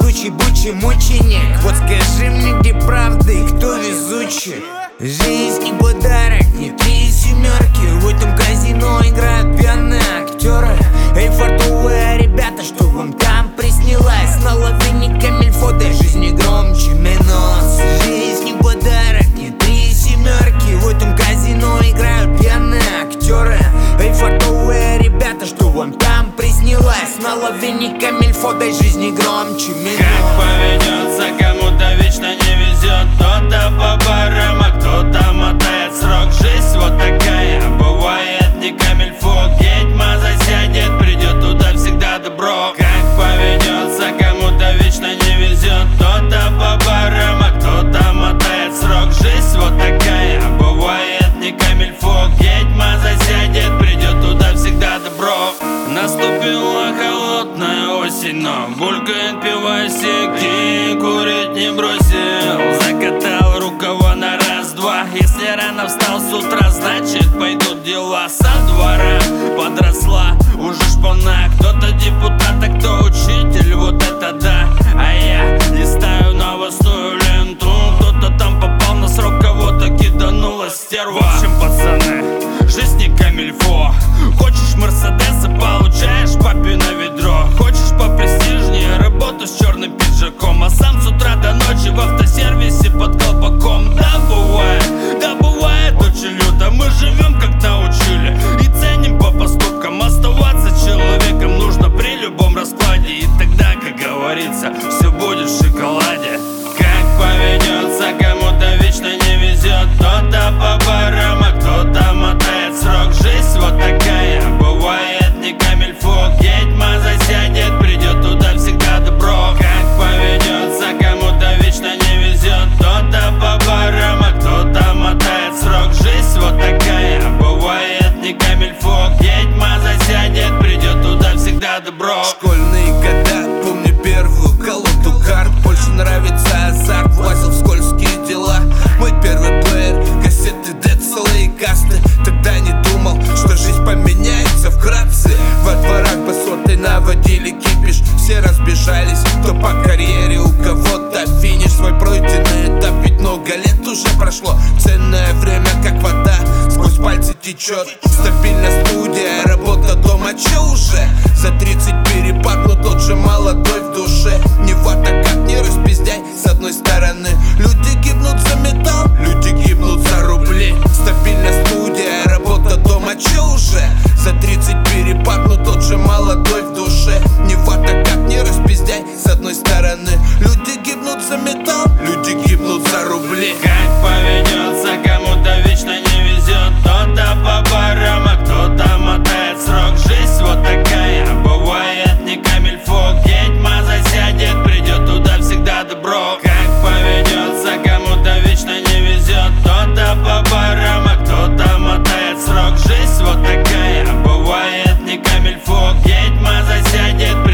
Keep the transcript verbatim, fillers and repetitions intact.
везучий, бучий мученик. Вот скажи мне, где правда и кто везучий? Жизнь и подарок, не три семерки. В этом казино играют пьяные актеры. Эй, фартовые ребята, что вам там приснилось? На лавине камильфо, дай жизни громче минус. Жизнь и подарок, не три семерки. В этом казино играют пьяные актеры. Эй, фартовые ребята, что вам там приснилось? На лавине камильфо, дай жизни громче минус. Как поведется, кому-то вечно не везет. Кто-то по барам, а кто-то мотает срок. Жизнь вот такая, бывает не камильфо. Ведьма засядет, придет туда всегда добро. Как поведется, кому-то вечно не везет. Кто-то по барам, а кто-то мотает срок. Жизнь вот такая, бывает не камильфо. Ведьма засядет, придет туда всегда добро. Наступила холодная осень, но булькает пивасик, и курить не бросил. Закатал рукава на раз-два. Если рано встал с утра, значит пойдут дела. Со двора подросла уже шпана. Кто-то депутат, а кто учитель, вот это да. А я листаю новостную ленту. Кто-то там попал на срок, кого-то киданула стерва. В общем, пацаны, жизнь не камильфо. Хочешь мерседеса, получаешь папино ведро. Хочешь попрестижнее, работу с черным пиджаком. А сам с утра до ночи в автосервисе под колпаком. Да бывает, да бывает очень люто. Мы живем как научили и ценим по поступкам. Оставаться человеком нужно при любом раскладе. И тогда, как говорится, все будет в шоколаде. Как поведется, кому-то вечно не везет. Кто-то по барам, а кто-то мотает срок. Жизнь вот такая, бывает не камильфо. Ведьма засядет, придет туда всегда добро. Как поведется, кому-то вечно не везет. Кто-то по барам, а кто-то мотает срок. Жизнь вот такая, бывает не камильфо. Ведьма засядет, придет туда всегда добро. Школьные года, помню первую колоду карт. Больше нравится азарт, влазил в скользкие дела. Мой первый плеер, кассеты, децелы и касты. Тогда не думал, что жизнь поменяется вкратце. Во дворах басоты наводили кипиш. Все разбежались, кто по карьере, у кого-то финиш. Свой пройденный этап, ведь много лет уже прошло. Ценное время, как вода, сквозь пальцы течет. Стабильная студия, работа дома, че уже? За тридцать перепад, но тот же молодой в душе. Не вот, а как не распиздяй. С одной стороны, люди гибнут за металл, люди гибнут за рубли. Стабильная студия, работа дома, че уже? За тридцать перепад, но тот же молодой в душе. Не вот, а как не распиздяй. С одной стороны, люди гибнут за металл, люди гибнут за рубли. Как поведется, кому-то вечно не везет. Кто-то по барам, а кто-то мотает срок. Жизнь вот такая, бывает не камильфо. Ведьма засядет, придет туда всегда добро. Как поведется, кому-то вечно не везет. Кто-то по барам, а кто-то мотает срок. Жизнь вот такая, бывает не камильфо. Ведьма засядет,